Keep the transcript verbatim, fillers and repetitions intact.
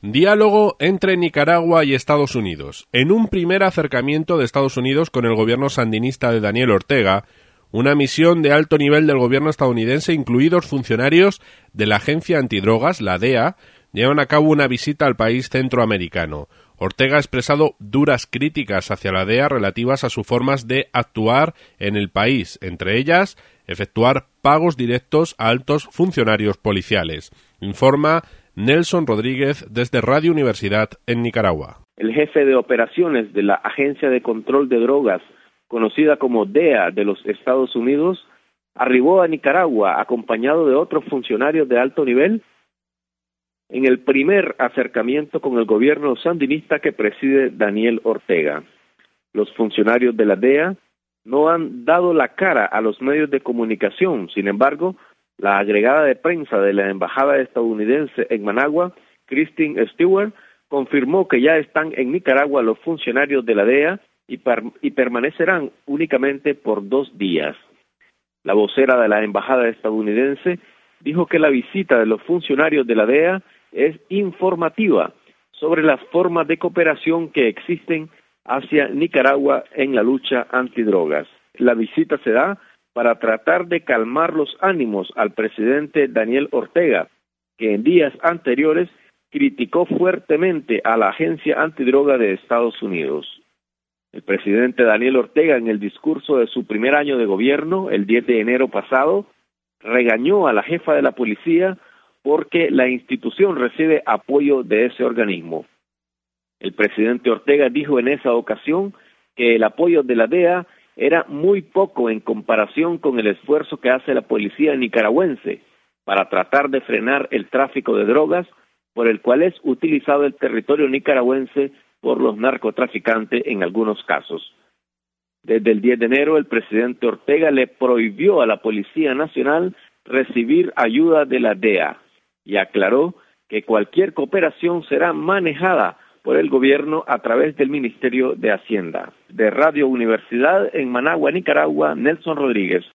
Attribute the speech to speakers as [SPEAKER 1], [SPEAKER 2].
[SPEAKER 1] Diálogo entre Nicaragua y Estados Unidos. En un primer acercamiento de Estados Unidos con el gobierno sandinista de Daniel Ortega, una misión de alto nivel del gobierno estadounidense, incluidos funcionarios de la agencia antidrogas, la D E A, llevan a cabo una visita al país centroamericano. Ortega ha expresado duras críticas hacia la D E A relativas a sus formas de actuar en el país, entre ellas, efectuar pagos directos a altos funcionarios policiales. Informa Nelson Rodríguez desde Radio Universidad en Nicaragua.
[SPEAKER 2] El jefe de operaciones de la Agencia de Control de Drogas, conocida como D E A de los Estados Unidos, arribó a Nicaragua acompañado de otros funcionarios de alto nivel en el primer acercamiento con el gobierno sandinista que preside Daniel Ortega. Los funcionarios de la D E A no han dado la cara a los medios de comunicación. Sin embargo, la agregada de prensa de la embajada estadounidense en Managua, Kristen Stewart, confirmó que ya están en Nicaragua los funcionarios de la D E A y, per y permanecerán únicamente por dos días. La vocera de la embajada estadounidense dijo que la visita de los funcionarios de la D E A es informativa sobre las formas de cooperación que existen hacia Nicaragua en la lucha antidrogas. La visita se da para tratar de calmar los ánimos al presidente Daniel Ortega, que en días anteriores criticó fuertemente a la agencia antidroga de Estados Unidos. El presidente Daniel Ortega, en el discurso de su primer año de gobierno, el diez de enero pasado, regañó a la jefa de la policía porque la institución recibe apoyo de ese organismo. El presidente Ortega dijo en esa ocasión que el apoyo de la D E A era muy poco en comparación con el esfuerzo que hace la policía nicaragüense para tratar de frenar el tráfico de drogas por el cual es utilizado el territorio nicaragüense por los narcotraficantes en algunos casos. Desde el diez de enero, el presidente Ortega le prohibió a la Policía Nacional recibir ayuda de la D E A y aclaró que cualquier cooperación será manejada por el gobierno a través del Ministerio de Hacienda. De Radio Universidad en Managua, Nicaragua, Nelson Rodríguez.